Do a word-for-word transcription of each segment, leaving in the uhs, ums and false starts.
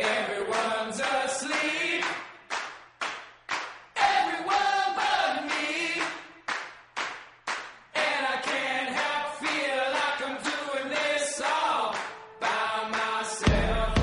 Everyone's asleep. Everyone but me. And I can't help feel like I'm doing this all by myself.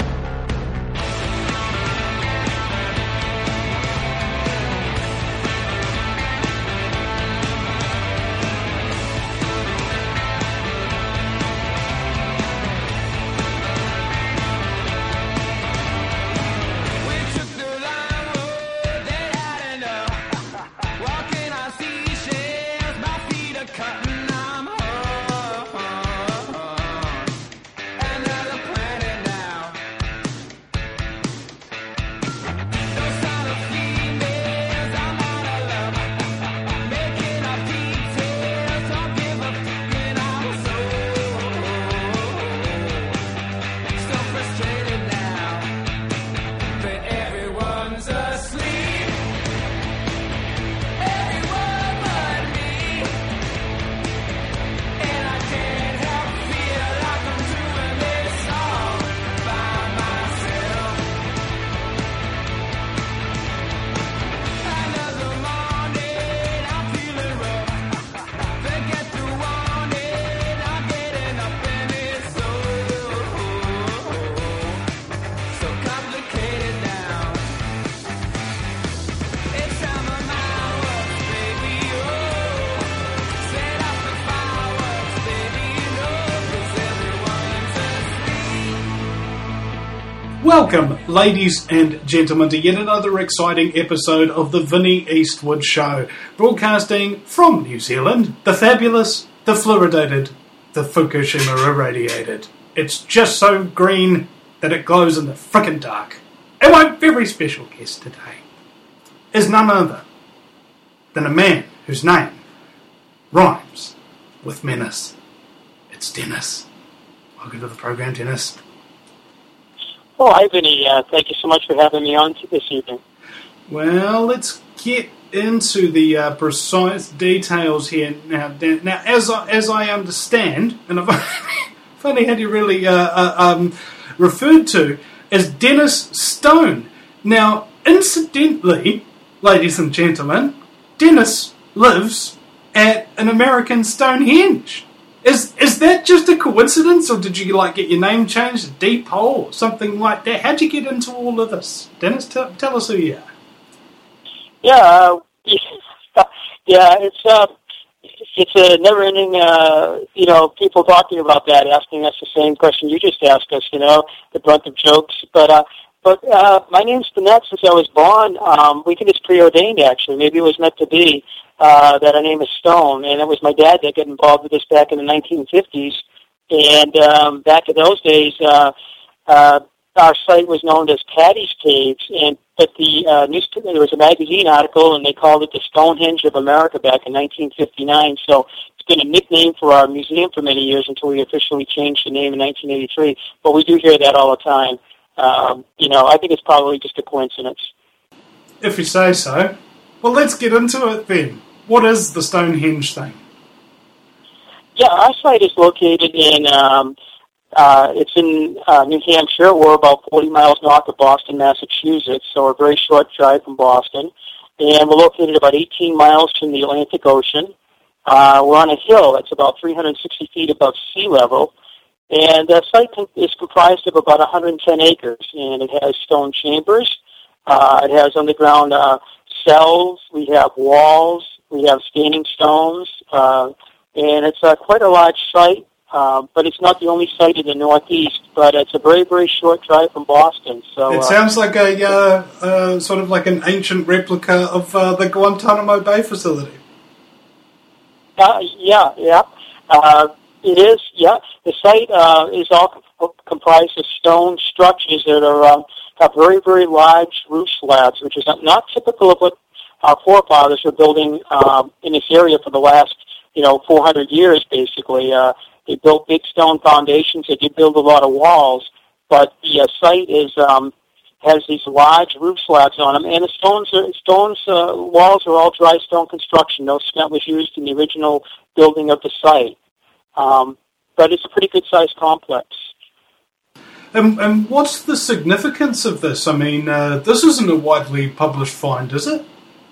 Welcome, ladies and gentlemen, to yet another exciting episode of the Vinnie Eastwood Show, broadcasting from New Zealand, the fabulous, the fluoridated, the Fukushima irradiated. It's just so green that it glows in the frickin' dark. And my very special guest today is none other than a man whose name rhymes with menace. It's Dennis. Welcome to the program, Dennis. Oh, hi, Vinny. Uh, thank you so much for having me on this evening. Well, let's get into the uh, precise details here now. Now, as I, as I understand, and I've I've only had you really uh, uh, um, referred to as Dennis Stone. Now, incidentally, ladies and gentlemen, Dennis lives at an American Stonehenge. Is is that just a coincidence, or did you like get your name changed to Deep Hole or something like that? How'd you get into all of this, Dennis? T- tell us who you are. Yeah, uh, yeah, it's uh, it's a never-ending, uh, you know, people talking about that, asking us the same question you just asked us. You know, the brunt of jokes. But uh, but uh, my name's been that since I was born. Um, we think it's preordained, actually. Maybe it was meant to be. Uh, that our name is Stone, and it was my dad that got involved with this back in the nineteen fifties. And um, back in those days, uh, uh, our site was known as Patty's Caves, and but the uh, newspaper, there was a magazine article, and they called it the Stonehenge of America back in nineteen fifty-nine. So it's been a nickname for our museum for many years until we officially changed the name in nineteen eighty-three. But we do hear that all the time. Um, you know, I think it's probably just a coincidence. If you say so. Well, let's get into it then. What is the Stonehenge thing? Yeah, our site is located in, um, uh, it's in uh, New Hampshire. We're about forty miles north of Boston, Massachusetts, so a very short drive from Boston. And we're located about eighteen miles from the Atlantic Ocean. Uh, we're on a hill that's about three hundred sixty feet above sea level. And the site is comprised of about one hundred ten acres, and it has stone chambers. Uh, it has underground uh, cells. We have walls. We have standing stones, uh, and it's uh, quite a large site, uh, but it's not the only site in the Northeast, but it's a very, very short drive from Boston. So It uh, sounds like a uh, uh, sort of like an ancient replica of uh, the Guantanamo Bay facility. Uh, yeah, yeah. Uh, it is, yeah. The site uh, is all com- comprised of stone structures that are uh, have very, very large roof slabs, which is not typical of what our forefathers were building um, in this area for the last, you know, four hundred years, basically. Uh, they built big stone foundations. They did build a lot of walls, but the uh, site is um, has these large roof slabs on them, and the stones, are, stones uh, walls are all dry stone construction. No cement was used in the original building of the site. Um, but it's a pretty good-sized complex. And, and what's the significance of this? I mean, uh, this isn't a widely published find, is it?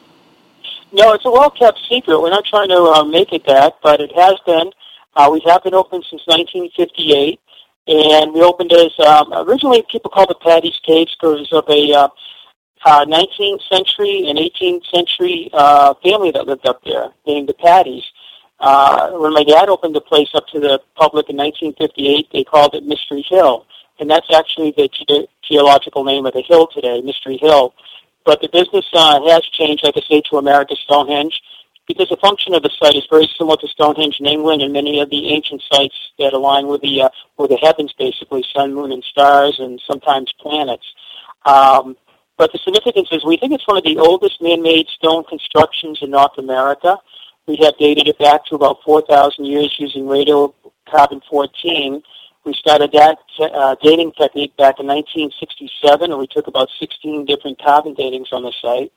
No, it's a well-kept secret. We're not trying to uh, make it that, but it has been. Uh, we have been open since nineteen fifty-eight, and we opened as, um, originally people called it Paddy's Caves because of a uh, uh, nineteenth century and eighteenth century uh, family that lived up there named the Paddies. Uh, when my dad opened the place up to the public in nineteen fifty-eight, they called it Mystery Hill, and that's actually the ge- geological name of the hill today, Mystery Hill. But the business uh, has changed, like I say, to America's Stonehenge, because the function of the site is very similar to Stonehenge in England and many of the ancient sites that align with the uh, with the heavens, basically, sun, moon, and stars, and sometimes planets. Um, but the significance is we think it's one of the oldest man-made stone constructions in North America. We have dated it back to about four thousand years using radiocarbon fourteen. We started that uh, dating technique back in nineteen sixty-seven, and we took about sixteen different carbon datings on the site.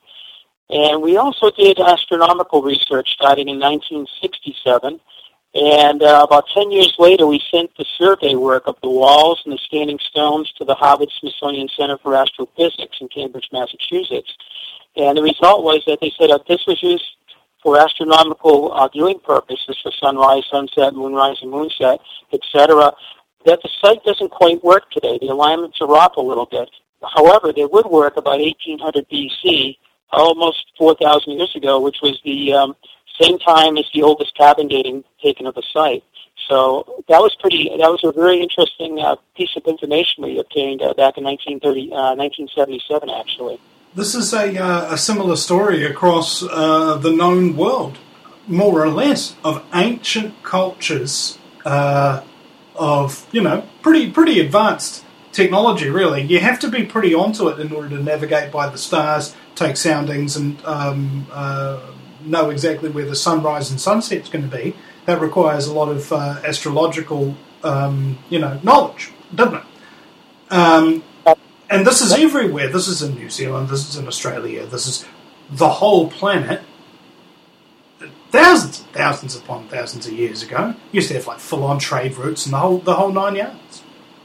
And we also did astronomical research starting in nineteen sixty-seven. And uh, about ten years later, we sent the survey work of the walls and the standing stones to the Harvard-Smithsonian Center for Astrophysics in Cambridge, Massachusetts. And the result was that they said that this was used for astronomical uh, viewing purposes, for sunrise, sunset, moonrise, and moonset, et cetera, that the site doesn't quite work today. The alignments are off a little bit. However, they would work about eighteen hundred B C, almost four thousand years ago, which was the um, same time as the oldest carbon dating taken of the site. So that was pretty. That was a very interesting uh, piece of information we obtained uh, back in nineteen thirty, uh, nineteen seventy-seven, actually. This is a, uh, a similar story across uh, the known world, more or less, of ancient cultures. Uh, of, you know, pretty pretty advanced technology, really. You have to be pretty onto it in order to navigate by the stars, take soundings, and um, uh, know exactly where the sunrise and sunset's going to be. That requires a lot of uh, astrological, um, you know, knowledge, doesn't it? Um, and this is everywhere. This is in New Zealand, this is in Australia, this is the whole planet. Thousands and thousands upon thousands of years ago, used to have like full-on trade routes and the whole the whole nine yards.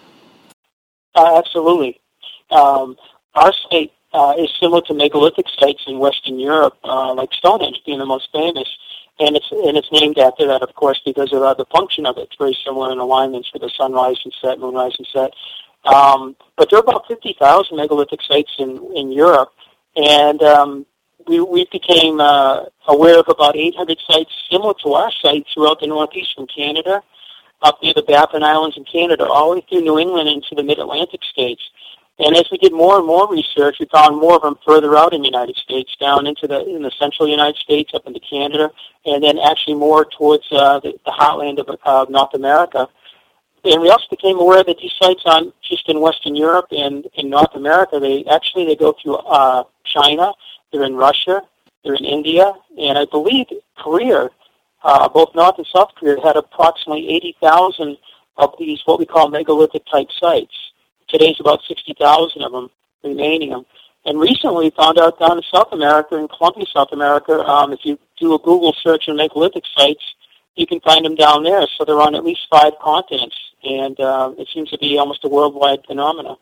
Uh, absolutely. Um, our site uh, is similar to megalithic sites in Western Europe, uh, like Stonehenge being the most famous, and it's and it's named after that, of course, because of uh, the function of it. It's very similar in alignments for the sunrise and set, moonrise and set. Um, but there are about fifty thousand megalithic sites in in Europe, and um, We, we became uh, aware of about eight hundred sites similar to our site throughout the Northeast, from Canada up near the Baffin Islands in Canada, all the way through New England into the Mid-Atlantic states. And as we did more and more research, we found more of them further out in the United States, down into the in the central United States, up into Canada, and then actually more towards uh, the, the heartland of uh, North America. And we also became aware that these sites aren't just in Western Europe and in North America. They actually they go through uh, China. They're in Russia, they're in India, and I believe Korea, uh, both North and South Korea, had approximately eighty thousand of these what we call megalithic-type sites. Today's about sixty thousand of them remaining. And recently we found out down in South America, in Colombia, South America, um, if you do a Google search on megalithic sites, you can find them down there. So they're on at least five continents, and uh, it seems to be almost a worldwide phenomenon.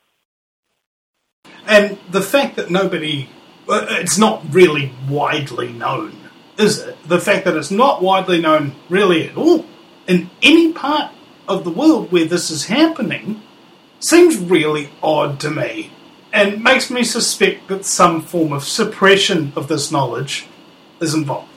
And the fact that nobody... It's not really widely known, is it? The fact that it's not widely known really at all in any part of the world where this is happening seems really odd to me, and makes me suspect that some form of suppression of this knowledge is involved.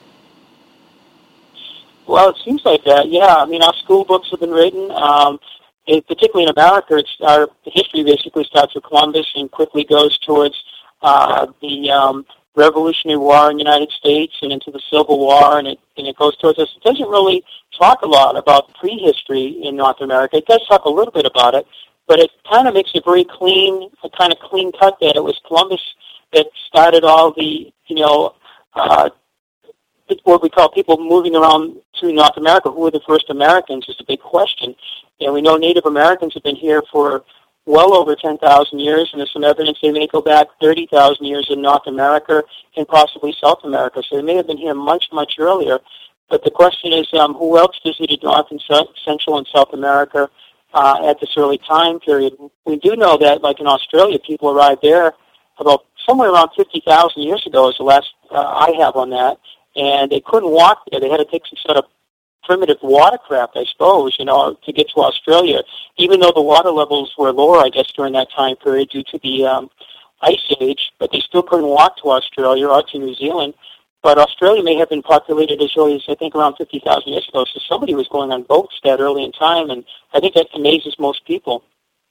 Well, it seems like that, yeah. I mean, our school books have been written. Um, it, particularly in America, it's, our history basically starts with Columbus and quickly goes towards Uh, the um, Revolutionary War in the United States and into the Civil War, and it and it goes towards us. It doesn't really talk a lot about prehistory in North America. It does talk a little bit about it, but it kind of makes it very clean, a kind of clean cut that it was Columbus that started all the, you know, uh, what we call people moving around through North America. Who were the first Americans is a big question. And we know Native Americans have been here for well over ten thousand years, and there's some evidence they may go back thirty thousand years in North America and possibly South America. So they may have been here much, much earlier. But the question is, um, who else visited North and South, Central and South America uh, at this early time period. We do know that, like in Australia, people arrived there about somewhere around fifty thousand years ago is the last uh, I have on that, and they couldn't walk there. They had to take some sort of primitive watercraft, I suppose, you know, to get to Australia, even though the water levels were lower, I guess, during that time period due to the um, ice age, but they still couldn't walk to Australia or to New Zealand. But Australia may have been populated as early as, I think, around fifty thousand years ago, so somebody was going on boats that early in time, and I think that amazes most people.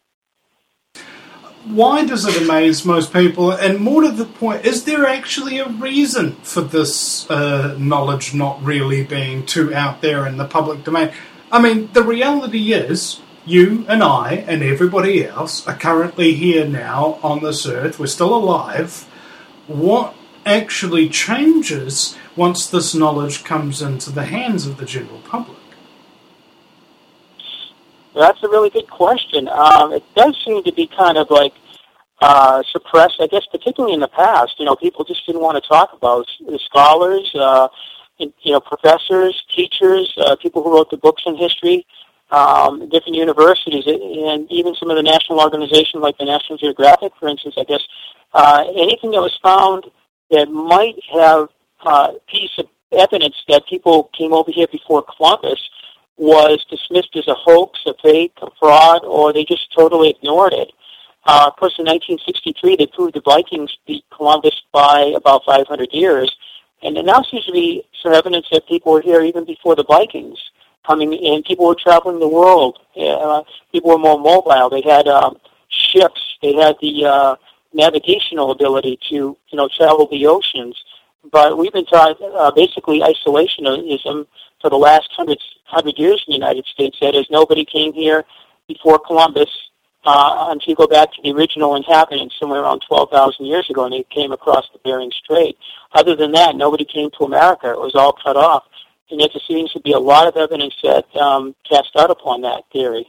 Why does it amaze most people? And more to the point, is there actually a reason for this uh, knowledge not really being too out there in the public domain? I mean, the reality is, you and I and everybody else are currently here now on this earth. We're still alive. What actually changes once this knowledge comes into the hands of the general public? That's a really good question. Um, it does seem to be kind of like uh, suppressed, I guess, particularly in the past. You know, people just didn't want to talk about it. Scholars, uh, you know, professors, teachers, uh, people who wrote the books in history, um, different universities, and even some of the national organizations like the National Geographic, for instance, I guess, uh, anything that was found that might have a uh, piece of evidence that people came over here before Columbus was dismissed as a hoax, a fake, a fraud, or they just totally ignored it. Uh, of course, in nineteen sixty-three, they proved the Vikings beat Columbus by about five hundred years, and there now seems to be some evidence that people were here even before the Vikings coming in. People were traveling the world. Uh, people were more mobile. They had um, ships. They had the uh, navigational ability to, you know, travel the oceans. But we've been taught uh, basically isolationism for the last hundred, hundred years in the United States. That is, nobody came here before Columbus uh, until you go back to the original inhabitants somewhere around twelve thousand years ago, and they came across the Bering Strait. Other than that, nobody came to America. It was all cut off. And yet there seems to be a lot of evidence that um, casts doubt upon that theory.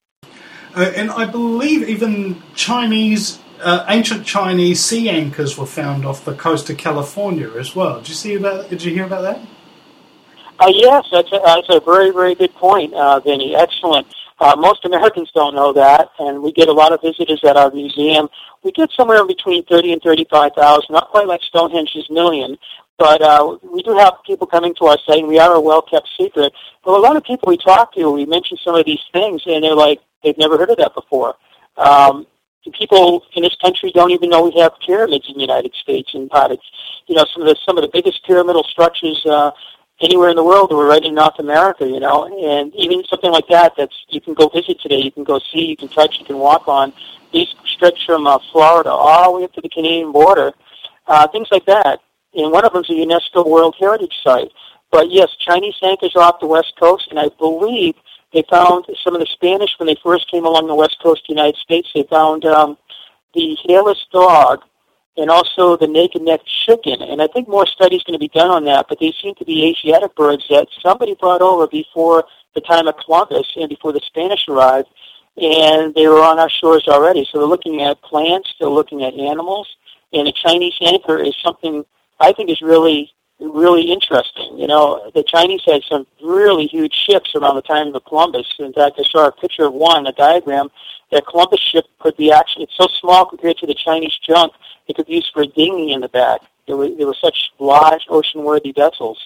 Uh, and I believe even Chinese, uh, ancient Chinese sea anchors were found off the coast of California as well. Did you see about? Did you hear about that? Uh, yes, that's a, that's a very, very good point, uh, Vinny. Excellent. Uh, most Americans don't know that, and we get a lot of visitors at our museum. We get somewhere between thirty and thirty-five thousand, not quite like Stonehenge's million, but uh, we do have people coming to our site, and we are a well-kept secret. But a lot of people we talk to, we mention some of these things, and they're like, they've never heard of that before. Um, people in this country don't even know we have pyramids in the United States, and part of, you know, some of the some of the biggest pyramidal structures uh, anywhere in the world were right in North America, you know, and even something like that that's you can go visit today, you can go see, you can touch, you can walk on. These stretch from uh, Florida all the way up to the Canadian border, uh, things like that. And one of them is a UNESCO World Heritage Site. But yes, Chinese anchors are off the West Coast, and I believe they found some of the Spanish when they first came along the West Coast of the United States. They found um, the hairless dog and also the naked-necked chicken. And I think more studies going to be done on that, but they seem to be Asiatic birds that somebody brought over before the time of Columbus and before the Spanish arrived, and they were on our shores already. So they're looking at plants, they're looking at animals, and a Chinese anchor is something I think is really, really interesting. You know, the Chinese had some really huge ships around the time of Columbus. In fact, I saw a picture of one, a diagram, that Columbus ship could be actually, it's so small compared to the Chinese junk, it could be used for a dinghy in the back. They were, they were such large ocean-worthy vessels.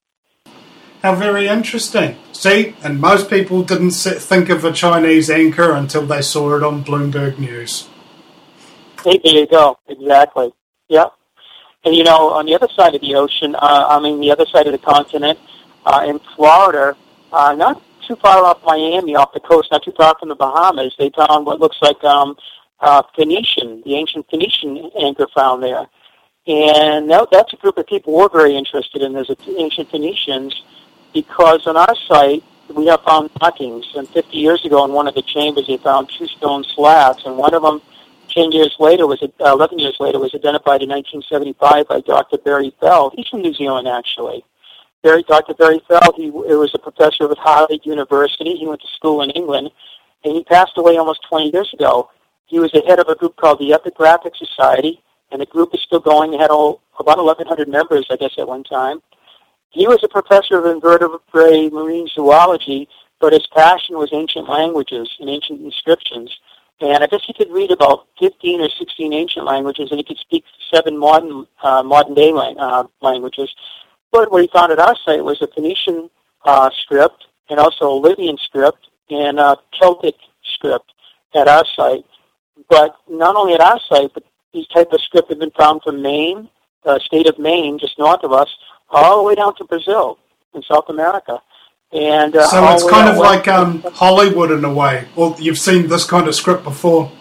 How very interesting. See, and most people didn't think of a Chinese anchor until they saw it on Bloomberg News. Hey, there you go. Exactly. Yep. And, you know, on the other side of the ocean, uh, I mean, the other side of the continent, uh, in Florida, uh, not too far off Miami, off the coast, not too far from the Bahamas, they found what looks like um, uh, Phoenician, the ancient Phoenician anchor found there. And that, that's a group of people we're very interested in, as ancient Phoenicians, because on our site, we have found markings. And fifty years ago, in one of the chambers, they found two stone slabs, and one of them, ten years later, was uh, eleven years later, was identified in nineteen seventy-five by Doctor Barry Feld. He's from New Zealand, actually. Barry, Doctor Barry Feld, he, he was a professor at Harvard University. He went to school in England, and he passed away almost twenty years ago. He was the head of a group called the Epigraphic Society, and the group is still going. It had all, about eleven hundred members, I guess, at one time. He was a professor of invertebrate marine zoology, but his passion was ancient languages and ancient inscriptions. And I guess he could read about fifteen or sixteen ancient languages, and he could speak seven modern uh, modern day lang- uh, languages. But what he found at our site was a Phoenician uh, script, and also a Lydian script, and a Celtic script at our site. But not only at our site, but these type of script have been found from Maine, the uh, state of Maine, just north of us, all the way down to Brazil in South America. And uh, so it's kind of like um, Hollywood in a way. Or you've seen this kind of script before.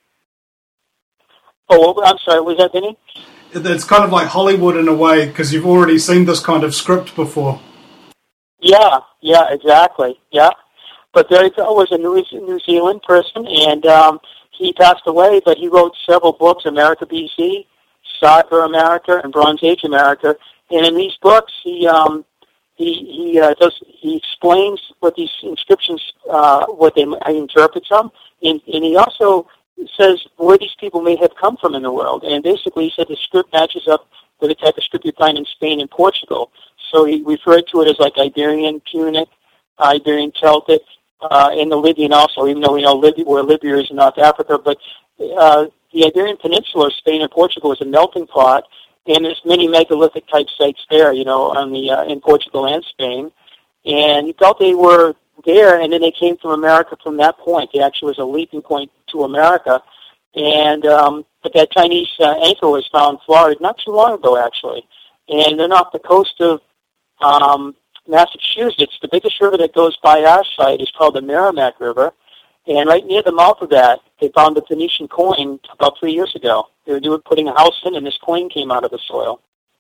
Oh, I'm sorry, was that Vinny? It's kind of like Hollywood in a way, because you've already seen this kind of script before. Yeah, yeah, exactly, yeah. But Barry Pell was a New, New Zealand person, and um, he passed away, but he wrote several books, America B C, Cyber America, and Bronze Age America. And in these books, he um, he he uh, does he explains what these inscriptions, uh, what they he interprets them, and, and he also says where these people may have come from in the world. And basically, he said the script matches up with the type of script you find in Spain and Portugal. So he referred to it as like Iberian Punic, Iberian Celtic, uh, and the Libyan also, even though we know Libya, where Libya is in North Africa. But uh, the Iberian Peninsula, Spain and Portugal, is a melting pot, and there's many megalithic type sites there, you know, on the uh, in Portugal and Spain. And he felt they were there, and then they came from America from that point. It actually was a leaping point to America. And um, but that Chinese uh, anchor was found in Florida not too long ago, actually. And then off the coast of um, Massachusetts, the biggest river that goes by our site is called the Merrimack River. And right near the mouth of that, they found a Phoenician coin about three years ago. They were doing, putting a house in, and this coin came out of the soil.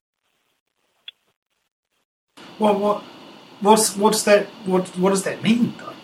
Well, what, what's what's that? What what does that mean, though?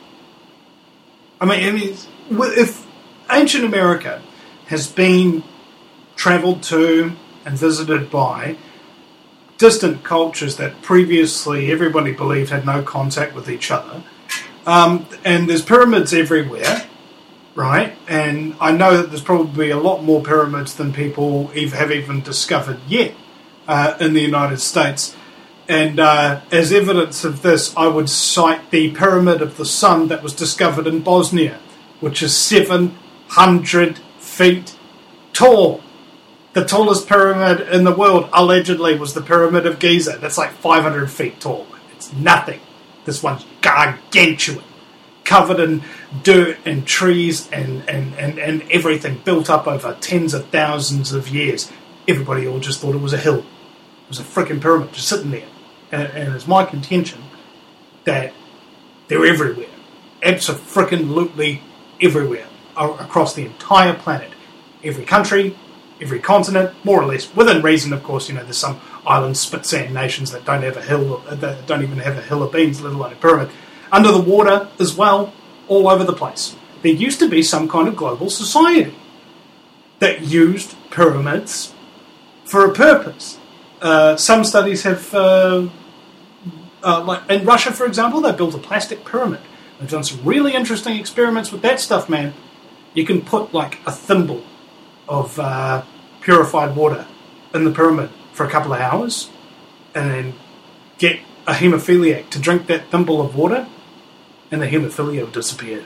I mean, I mean, if ancient America has been travelled to and visited by distant cultures that previously everybody believed had no contact with each other. Um, and there's pyramids everywhere, right? And I know that there's probably a lot more pyramids than people have even discovered yet uh, in the United States. And uh, as evidence of this, I would cite the Pyramid of the Sun that was discovered in Bosnia, which is seven hundred feet tall. The tallest pyramid in the world, allegedly, was the Pyramid of Giza. That's like five hundred feet tall. It's nothing. This one's gargantuan, covered in dirt and trees and, and, and, and everything, built up over tens of thousands of years. Everybody all just thought it was a hill. It was a freaking pyramid just sitting there. And, and it's my contention that they're everywhere. Abso-freaking-lutely everywhere across the entire planet. Every country, every continent, more or less, within reason, of course. You know, there's some island spit-sand nations that don't have a hill, that don't even have a hill of beans, let alone a pyramid. Under the water as well, all over the place. There used to be some kind of global society that used pyramids for a purpose. Uh, some studies have, uh, uh, like in Russia, for example, they built a plastic pyramid. They've done some really interesting experiments with that stuff, man. You can put like a thimble of uh, purified water in the pyramid for a couple of hours and then get a haemophiliac to drink that thimble of water and the haemophilia will disappear.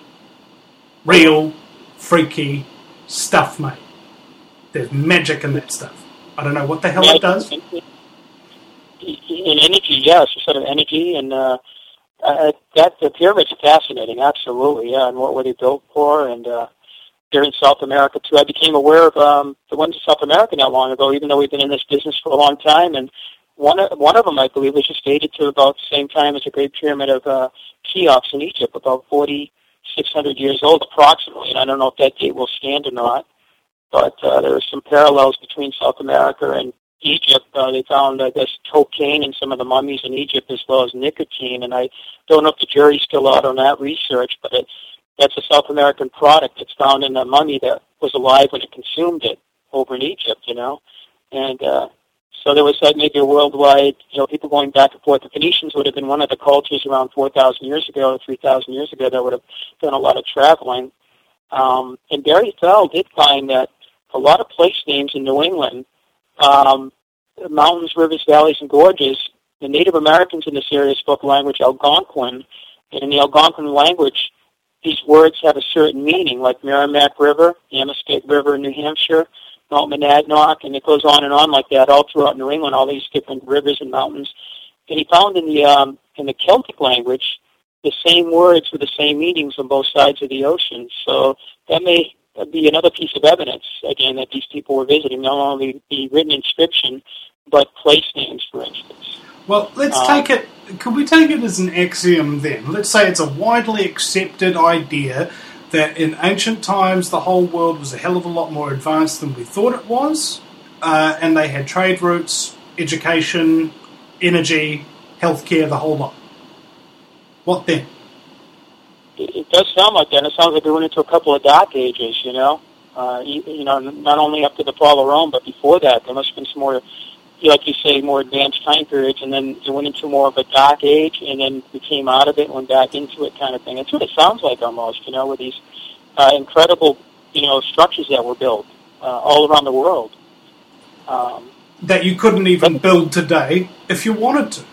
Real, freaky stuff, mate. There's magic in that stuff. I don't know what the hell yeah, it does. In, in energy, yes, yeah, sort of energy, and uh, uh, that the pyramids are fascinating, absolutely, yeah, and what were they built for, and uh, they're in South America, too. I became aware of um, the ones in South America not long ago, even though we've been in this business for a long time, and one of, one of them, I believe, was just dated to about the same time as the Great Pyramid of uh, Cheops in Egypt, about forty-six hundred years old, approximately, and I don't know if that date will stand or not. But uh, there are some parallels between South America and Egypt. Uh, they found, I guess, cocaine in some of the mummies in Egypt as well as nicotine. And I don't know if the jury's still out on that research, but it, that's a South American product that's found in a mummy that was alive when it consumed it over in Egypt, you know. And uh, so there was like maybe a worldwide, you know, people going back and forth. The Phoenicians would have been one of the cultures around four thousand years ago, three thousand years ago that would have done a lot of traveling. Um, and Barry Fell did find that a lot of place names in New England, um, mountains, rivers, valleys, and gorges, the Native Americans in this area spoke a language Algonquin, And in the Algonquin language, these words have a certain meaning, like Merrimack River, Amoskeag River in New Hampshire, Mount Monadnock, and it goes on and on like that all throughout New England, all these different rivers and mountains. And he found in the um, in the Celtic language the same words with the same meanings on both sides of the ocean. So that may be another piece of evidence, again, that these people were visiting, not only the written inscription, but place names, for instance. Well, let's um, take it, could we take it as an axiom then? Let's say it's a widely accepted idea that in ancient times the whole world was a hell of a lot more advanced than we thought it was, uh, and they had trade routes, education, energy, healthcare, the whole lot. What then? It, it does sound like that. It sounds like we went into a couple of dark ages, you know. Uh, you, you know, not only up to the fall of Rome, but before that, there must have been some more, like you say, more advanced time periods, and then it went into more of a dark age, and then we came out of it, went back into it, kind of thing. That's what it sounds like almost, you know, with these uh, incredible, you know, structures that were built uh, all around the world. Um, that you couldn't even build today if you wanted to.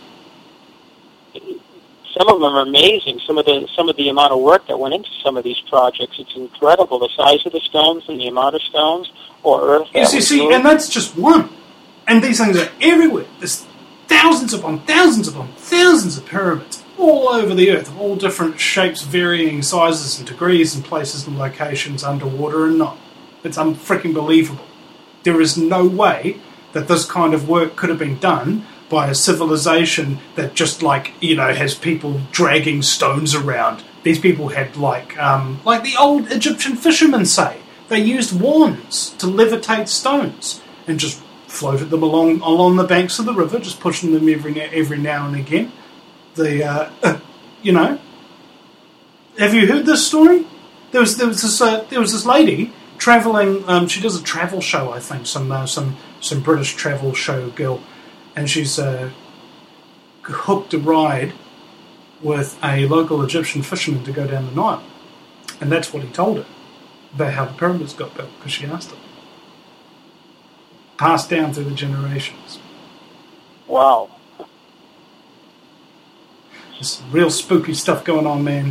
Some of them are amazing. Some of the some of the amount of work that went into some of these projects, it's incredible. The size of the stones and the amount of stones or earth. Yes, you see, and that's just one. And these things are everywhere. There's thousands upon thousands upon thousands of pyramids all over the earth, of all different shapes, varying sizes and degrees and places and locations, underwater and not. It's unfreaking believable. There is no way that this kind of work could have been done by a civilization that just, like, you know, has people dragging stones around. These people had, like, um, like the old Egyptian fishermen say, they used wands to levitate stones and just floated them along along the banks of the river, just pushing them every every now and again. The, uh, uh, you know, have you heard this story? There was there was this uh, there was this lady traveling. Um, she does a travel show, I think, some uh, some some British travel show girl. And she's uh, hooked a ride with a local Egyptian fisherman to go down the Nile. And that's what he told her about how the pyramids got built, because she asked him. Passed down through the generations. Wow. There's real spooky stuff going on, man.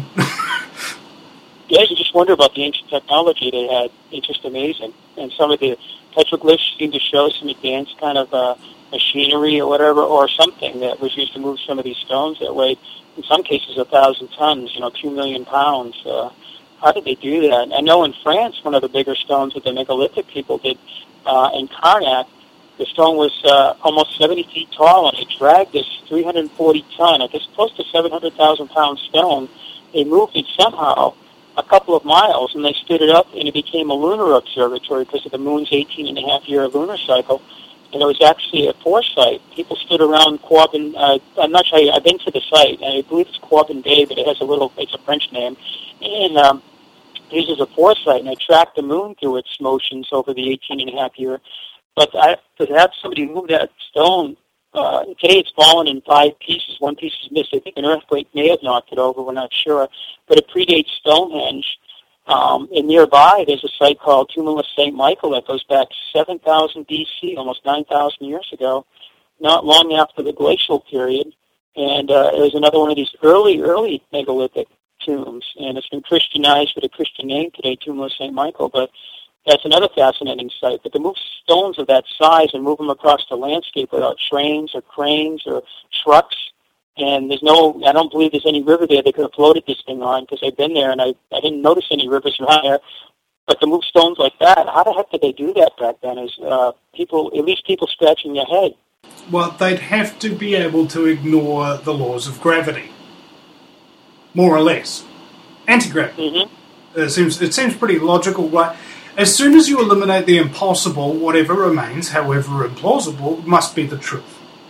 Yeah, you just wonder about the ancient technology they had. It's just amazing. And some of the petroglyphs seem to show some advanced kind of uh, machinery or whatever, or something that was used to move some of these stones that weighed, in some cases, a thousand tons, you know, two million pounds. Uh, how did they do that? I know in France, one of the bigger stones that the megalithic people did uh, in Karnak, the stone was uh, almost seventy feet tall, and they dragged this three hundred forty ton, I guess close to seven hundred thousand pound stone. They moved it somehow a couple of miles, and they stood it up, and it became a lunar observatory because of the moon's eighteen and a half year lunar cycle. And it was actually a foresight. People stood around Quabbin. Uh, I'm not sure. I've been to the site, and I believe it's Quabbin Bay, but it has a little. It's a French name, and um, it uses a foresight, and they tracked the moon through its motions over the eighteen and a half year. But I, to have somebody move that stone, uh, today it's fallen in five pieces. One piece is missed. I think an earthquake may have knocked it over. We're not sure, but it predates Stonehenge. Um, and nearby, there's a site called Tumulus Saint Michael that goes back seven thousand B C, almost nine thousand years ago, not long after the glacial period. And uh, there's another one of these early, early megalithic tombs, and it's been Christianized with a Christian name today, Tumulus Saint Michael. But that's another fascinating site. But to move stones of that size and move them across the landscape without trains or cranes or trucks, and there's no, I don't believe there's any river there they could have floated this thing on, because I've been there and I, I didn't notice any rivers around there. But to move stones like that, how the heck did they do that back then? Is uh, people, at least people scratching their head. Well, they'd have to be able to ignore the laws of gravity, more or less. Anti-gravity. Mm-hmm. It seems it seems pretty logical, right? As soon as you eliminate the impossible, whatever remains, however implausible, must be the truth.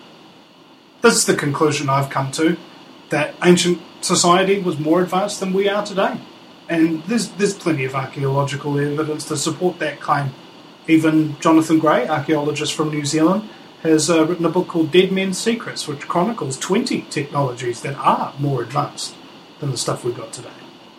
This is the conclusion I've come to, that ancient society was more advanced than we are today. And there's there's plenty of archaeological evidence to support that claim. Even Jonathan Gray, archaeologist from New Zealand, has uh, written a book called Dead Men's Secrets, which chronicles twenty technologies that are more advanced than the stuff we've got today.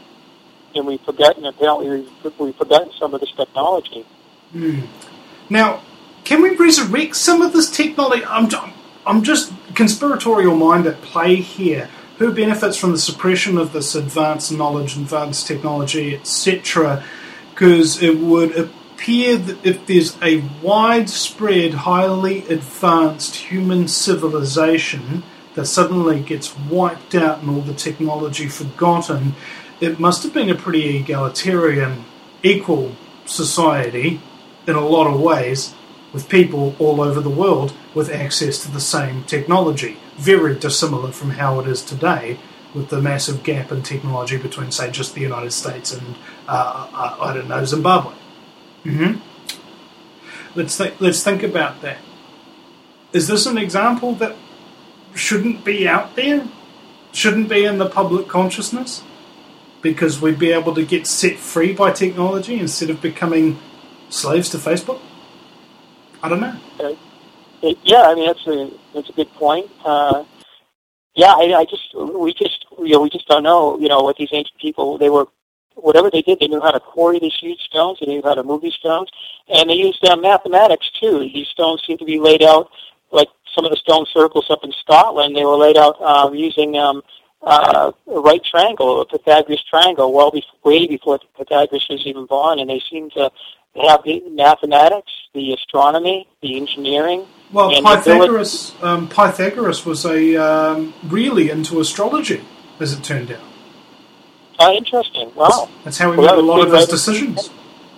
And we've forgotten, apparently, we've, we've forgotten some of this technology. Mm. Now, can we resurrect some of this technology? I'm, I'm just conspiratorial mind at play here. who benefits from the suppression of this advanced knowledge, advanced technology, et cetera? Because it would appear that if there's a widespread, highly advanced human civilization that suddenly gets wiped out and all the technology forgotten, it must have been a pretty egalitarian, equal society in a lot of ways, with people all over the world with access to the same technology. Very dissimilar from how it is today, with the massive gap in technology between, say, just the United States and, uh, uh, I don't know, Zimbabwe. Mm-hmm. Let's, th- let's think about that. Is this an example that shouldn't be out there? Shouldn't be in the public consciousness? Because we'd be able to get set free by technology instead of becoming slaves to Facebook? I don't know. Uh, yeah, I mean that's a that's a good point. Uh, yeah, I, I just we just you know we just don't know you know what these ancient people they were whatever they did they knew how to quarry these huge stones, they knew how to move these stones, and they used uh, mathematics too. These stones seem to be laid out like some of the stone circles up in Scotland. They were laid out um, using um, uh, a right triangle, a Pythagoras triangle, well before, way before Pythagoras was even born, and they seem to have the mathematics, the astronomy, the engineering. Well, and Pythagoras um, Pythagoras was a um, really into astrology, as it turned out. Oh, interesting. Wow. That's how he well, made a lot of his right. decisions.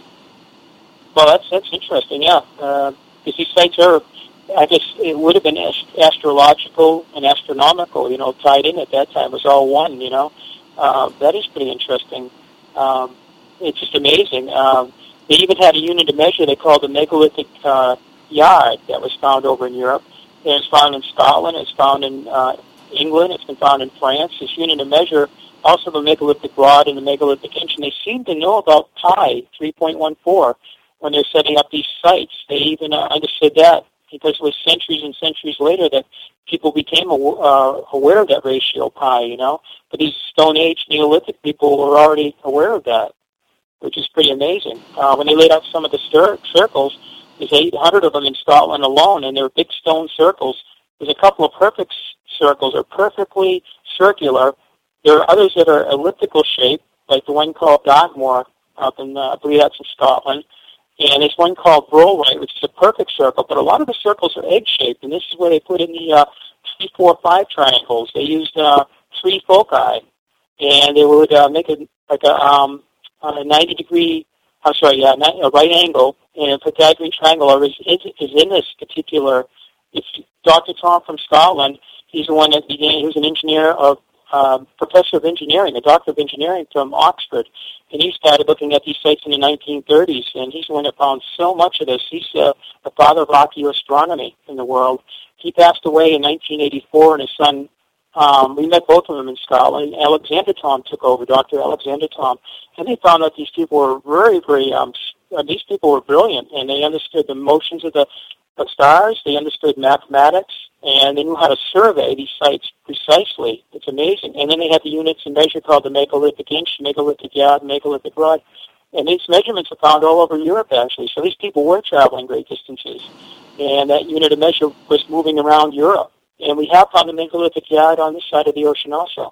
Well, that's that's interesting, yeah. Uh, because these sites are, I guess it would have been ast- astrological and astronomical, you know, tied in at that time. It was all one, you know. Uh, that is pretty interesting. Um, it's just amazing. Um, They even had a unit of measure they called the megalithic uh, yard that was found over in Europe. And it's found in Scotland. It's found in uh, England. It's been found in France. This unit of measure, also the megalithic rod and the megalithic inch. And they seem to know about pi, three point one four, when they're setting up these sites. They even uh, understood that because it was centuries and centuries later that people became aw- uh, aware of that ratio pi, you know. But these Stone Age Neolithic people were already aware of that, which is pretty amazing. Uh, when they laid out some of the stir- circles, there's eight hundred of them in Scotland alone, and they're big stone circles. There's a couple of perfect circles, are perfectly circular. There are others that are elliptical shaped, like the one called Dartmoor up in, uh, I believe that's in Scotland. And there's one called Brolwright, which is a perfect circle, but a lot of the circles are egg-shaped, and this is where they put in the uh, three, four, five triangles. They used uh, three foci, and they would uh, make it like a... Um, on a ninety degree, I'm sorry, yeah, a right angle, and a Pythagorean triangle is, is in this particular, it's Doctor Tom from Scotland. He's the one that began, he was an engineer of, um, professor of engineering, a doctor of engineering from Oxford, and he started looking at these sites in the nineteen thirties, and he's the one that found so much of this. He's uh, the father of archaeoastronomy in the world. He passed away in nineteen eighty-four, and his son, Um, we met both of them in Scotland. Alexander Tom took over, Doctor Alexander Tom, and they found out these people were very, very, um, uh, these people were brilliant, and they understood the motions of the, the stars, they understood mathematics, and they knew how to survey these sites precisely. It's amazing. And then they had the units and measure called the megalithic inch, megalithic yard, megalithic rod, and these measurements are found all over Europe, actually. So these people were traveling great distances, and that unit of measure was moving around Europe. And we have found the megalithic yard on this side of the ocean also.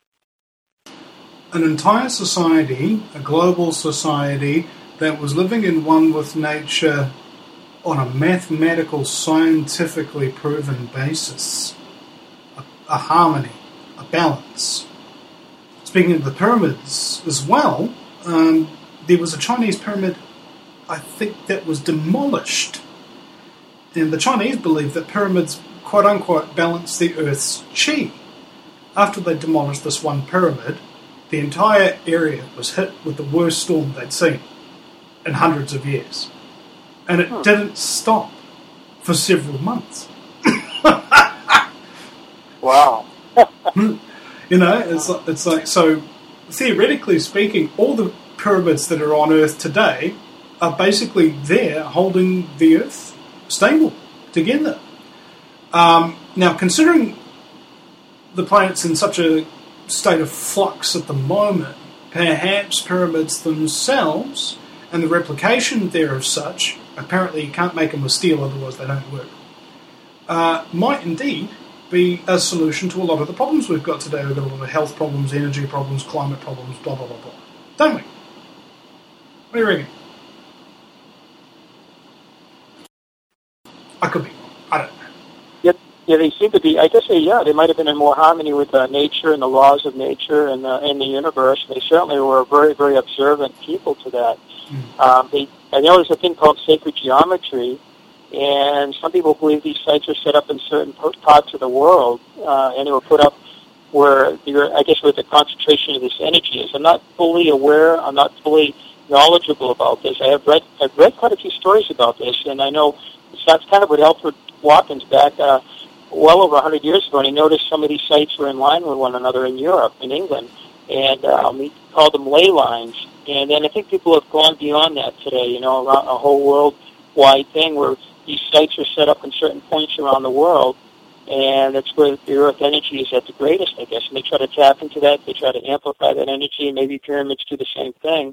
An entire society, a global society, that was living in one with nature on a mathematical, scientifically proven basis. A, a harmony, a balance. Speaking of the pyramids as well, um, there was a Chinese pyramid, I think, that was demolished. And the Chinese believe that pyramids quote-unquote balance the Earth's chi. After they demolished this one pyramid, the entire area was hit with the worst storm they'd seen in hundreds of years. And it huh. didn't stop for several months. Wow. You know, it's like, it's like, so theoretically speaking, all the pyramids that are on Earth today are basically there holding the Earth stable together. Um, now, considering the planet's in such a state of flux at the moment, perhaps pyramids themselves and the replication thereof such, apparently you can't make them with steel, otherwise they don't work, uh, might indeed be a solution to a lot of the problems we've got today. We've got a lot of health problems, energy problems, climate problems, blah, blah, blah, blah. Don't we? What do you reckon? I could be wrong. I don't know. Yeah, yeah, they seem to be. I guess they, yeah, they might have been in more harmony with uh, nature and the laws of nature and uh, and the universe. They certainly were very, very observant people to that. Mm. Um, they, I know there's a thing called sacred geometry, and some people believe these sites are set up in certain parts of the world, uh, and they were put up where, I guess, where the concentration of this energy is. I'm not fully aware. I'm not fully knowledgeable about this. I have read, I've read quite a few stories about this, and I know that's kind of what Alfred Watkins back uh, well over one hundred years ago, and he noticed some of these sites were in line with one another in Europe, in England, and um, he called them ley lines. And then I think people have gone beyond that today, you know, around a whole worldwide thing where these sites are set up in certain points around the world, and that's where the Earth energy is at the greatest, I guess. And they try to tap into that. They try to amplify that energy, and maybe pyramids do the same thing.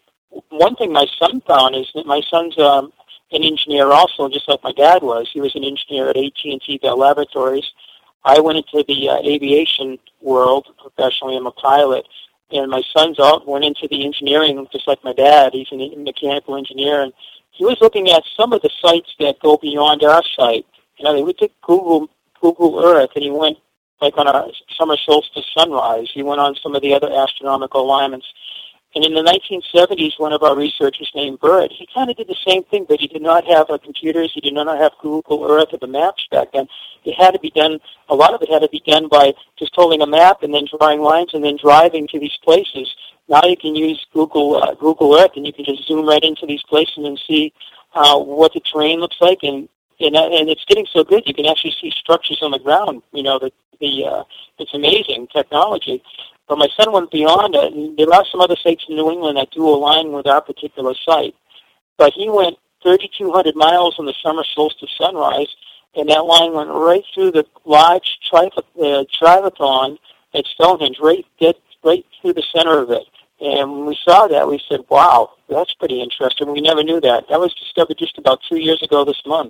One thing my son found is that my son's um, an engineer also, just like my dad was. He was an engineer at A T and T Bell Laboratories. I went into the uh, aviation world professionally. I'm a pilot. And my son's all went into the engineering, just like my dad. He's a mechanical engineer. And he was looking at some of the sites that go beyond our site. You know, we took Google Google Earth, and he went, like, on a summer solstice sunrise. He went on some of the other astronomical alignments. And in the nineteen seventies, one of our researchers named Bird, he kind of did the same thing, but he did not have uh, computers. He did not have Google Earth or the maps back then. It had to be done, a lot of it had to be done by just holding a map and then drawing lines and then driving to these places. Now you can use Google uh, Google Earth, and you can just zoom right into these places and see uh, what the terrain looks like. And, and, uh, and it's getting so good, you can actually see structures on the ground. You know, the, the uh, it's amazing technology. But my son went beyond it, and there are some other sites in New England that do align with our particular site. But he went thirty-two hundred miles on the summer solstice sunrise, and that line went right through the large tri- uh, triathlon at Stonehenge, right, dead, right through the center of it. And when we saw that, we said, wow, that's pretty interesting. We never knew that. That was discovered just about two years ago this month.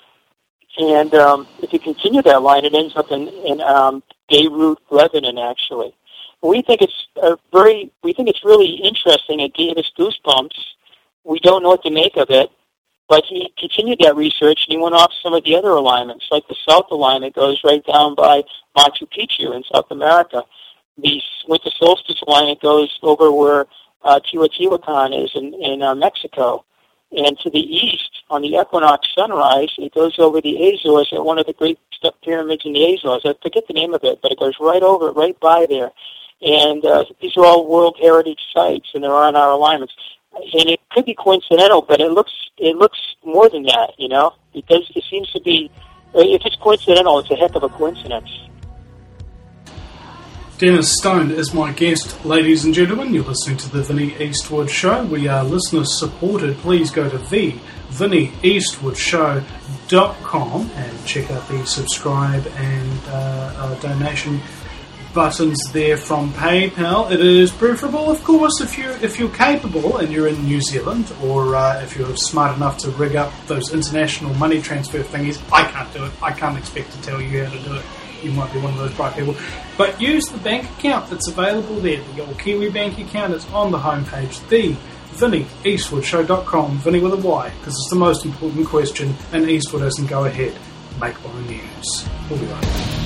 And um, if you continue that line, it ends up in, in um, Beirut, Lebanon, actually. We think it's a very, we think it's really interesting. It gave us goosebumps. We don't know what to make of it, but he continued that research, and he went off some of the other alignments, like the south alignment goes right down by Machu Picchu in South America. The winter solstice alignment goes over where uh, Teotihuacan is in, in uh, Mexico. And to the east, on the equinox sunrise, it goes over the Azores at one of the great step pyramids in the Azores. I forget the name of it, but it goes right over, right by there. And uh, these are all World Heritage sites, and they're on our alignments. And it could be coincidental, but it looks it looks more than that, you know? It, does, it seems to be, if it's coincidental, it's a heck of a coincidence. Dennis Stone is my guest, ladies and gentlemen. You're listening to the Vinnie Eastwood Show. We are listener-supported. Please go to the vinnie eastwood show dot com and check out the subscribe and uh, uh, donation buttons there from PayPal. It is preferable, of course, if you're if you're capable and you're in New Zealand, or uh, if you're smart enough to rig up those international money transfer thingies. I can't do it. I can't expect to tell you how to do it. You might be one of those bright people. But use the bank account that's available there. The old Kiwi bank account is on the homepage, the vinnie eastwood show dot com, Vinnie with a Y, because it's the most important question, and Eastwood doesn't go ahead. Make more news. We'll be right back.